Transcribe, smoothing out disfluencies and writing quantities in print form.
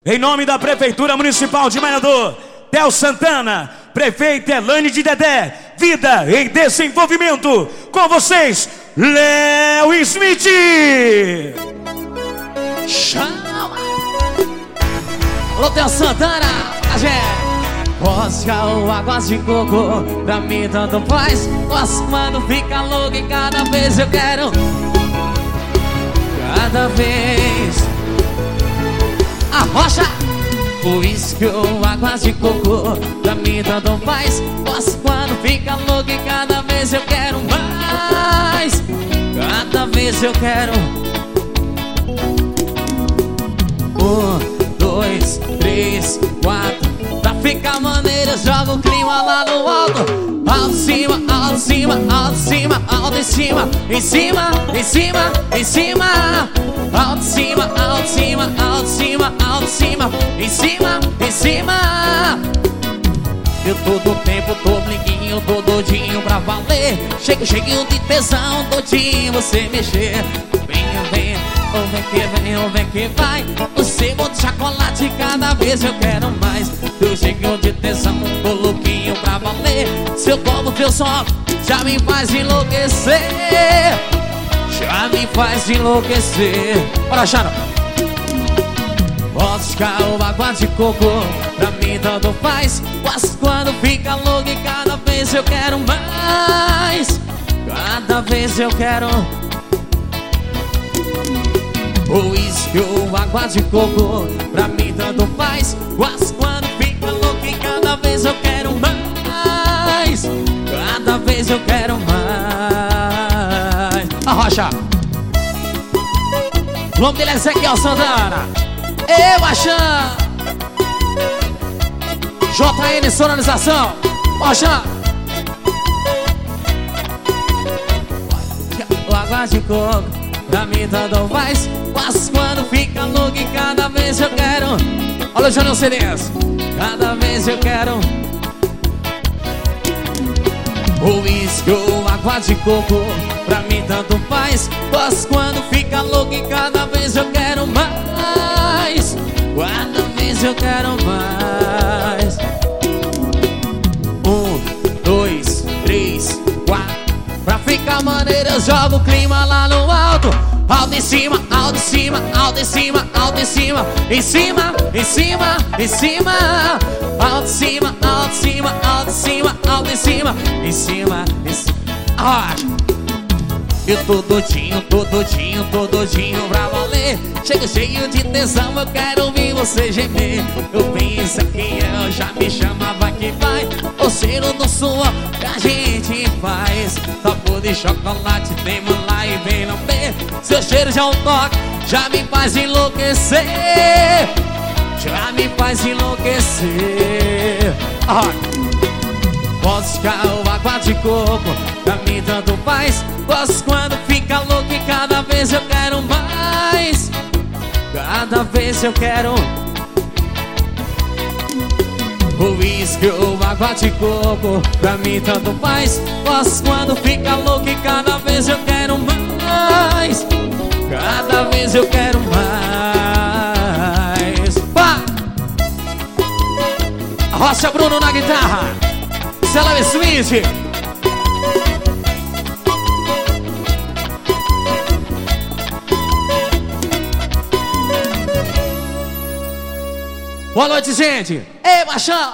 Em nome da Prefeitura Municipal de Maranhão, Del Santana, prefeito Elane de Dedé, vida em desenvolvimento. Com vocês, Léo Smith. Chama! Alô, Del Santana, a gente. Rosca ou água de coco, pra mim tanto faz. Nossa, mano, fica louco e cada vez eu quero. Cada vez. A rocha, uísque ou água de coco, pra mim tanto faz. Nossa, quando fica louco e cada vez eu quero mais. Cada vez eu quero. 1, 2, 3, 4. Pra ficar maneiro, joga o clima lá no alto. Alto em cima, alto em cima, alto em cima, alto em cima. Em cima, em cima, em cima. Alto em cima, alto em cima, alto em cima, alto em cima. Em cima, em cima. Eu todo tempo tô blinguinho, tô doidinho pra valer. Cheguinho de tesão, doidinho você mexer. Venha, venha, ou vem que vem, ou vem que vai. O cebo de chocolate, cada vez eu quero mais. Teu cheguinho de tesão, tô louquinho pra valer. Seu como teu som já me faz enlouquecer. Já me faz enlouquecer. Bora, Chano. Vodka ou água de coco, pra mim tanto faz. Quase quando fica louco e cada vez eu quero mais. Cada vez eu quero. Uísque ou água de coco, pra mim tanto faz. Quase quando fica louco e cada vez eu quero mais. Cada vez eu quero mais. A rocha. O nome dele é Ezequiel Santana. Eu Achan. JN Sonorização. Achan. Água de coco, pra mim tanto faz. Quase quando fica louco e cada vez eu quero. Olha o Jânio CDs. Cada vez eu quero. Uísque ou água de coco, pra mim tanto faz. Quase quando fica louco e cada vez eu quero mais. Cada vez eu quero mais. 1, 2, 3, 4. Pra ficar maneiro eu jogo o clima lá no alto. Alto em cima, alto em cima, alto em cima, alto em cima. Em cima, em cima, em cima. Alto em cima, alto em cima, alto em cima, alto em cima. Em cima, em cima. Ah, eu tô doidinho, tô doidinho, tô doidinho pra valer. Chego cheio de tesão, eu quero ouvir você gemer. Eu penso que eu já me chamava que vai. O cheiro do suor que a gente faz. Sabor de chocolate, tem lá e vem lamber. Seu cheiro já é um toque, já me faz enlouquecer. Já me faz enlouquecer. Vodka ou água de coco, pra mim tanto faz. Gosto quando fica louco e cada vez eu quero mais. Cada vez eu quero. Uísque ou água de coco, pra mim tanto faz. Gosto quando fica louco e cada vez eu quero mais. Cada vez eu quero mais. Pá! Rocha Bruno na guitarra. Léo Smith. Boa noite, gente. Ei, Machão.